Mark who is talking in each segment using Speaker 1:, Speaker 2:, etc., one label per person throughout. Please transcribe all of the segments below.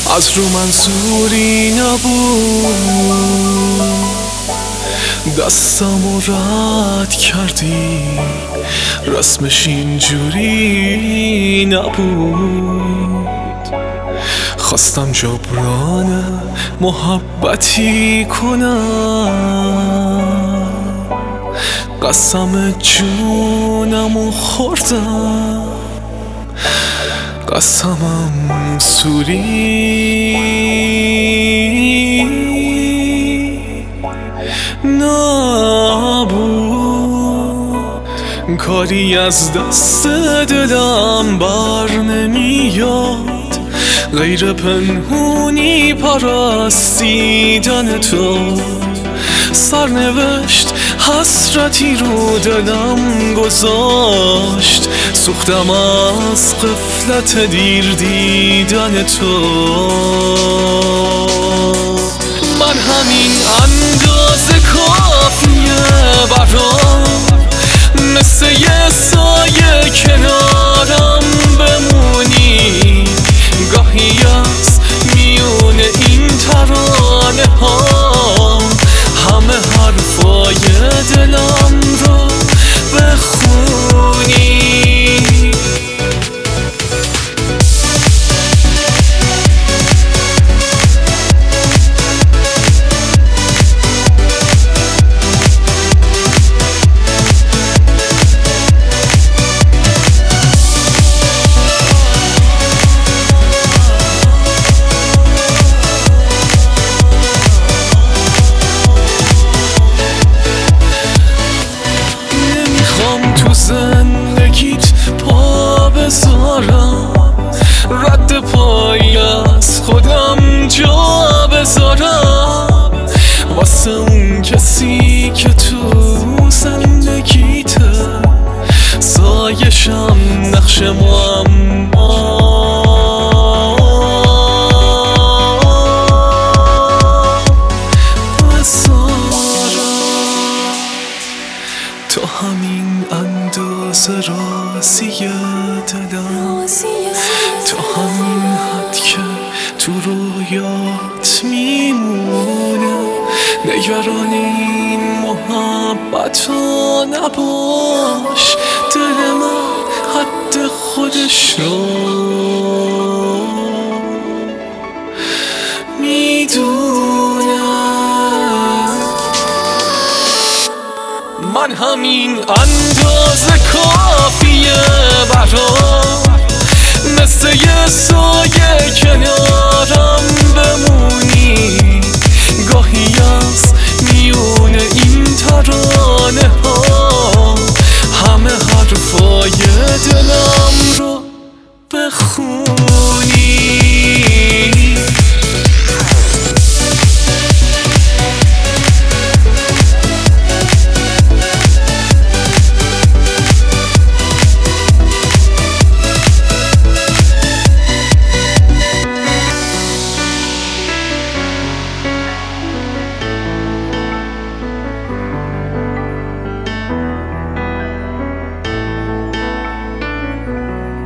Speaker 1: از رو منظوری نبود، دستمو رد کردی، رسمش اینجوری نبود. خواستم جبران محبتی کنم، قسم جونمو خوردم، قسمم سوری نبود. کاری از دست دلم بر نمیاد، غیر پنهونی پرستیدن تو. سرنوشت حسرتی رو دلم گذاشت، سوختم از غفلت دیر دیدن تو. من همین اندازه کافیه برام، مثل یه سایه کنارم بمونی. گاهی از میون این ترانه ها همه حرفای دلم رو بخونی. زندگیت پا بذارم، رد پایی از خودم جا بذارم، واسه اون کسی که تو زندگیته. سایشم نقش معما، تو همین اندازه راضی دلم، تو همین حد که تو رویات میمونه. نگران این محبتو نباش، دل من حد خودش رو میدونه. من همین اندازه کافیه برام، مثل یه سایه کنارم بمونی. گاهی از میون این ترانه ها همه حرفای دلم رو بخونی.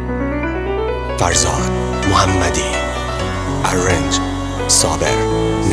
Speaker 2: فرزاد محمدی. ارنج صابر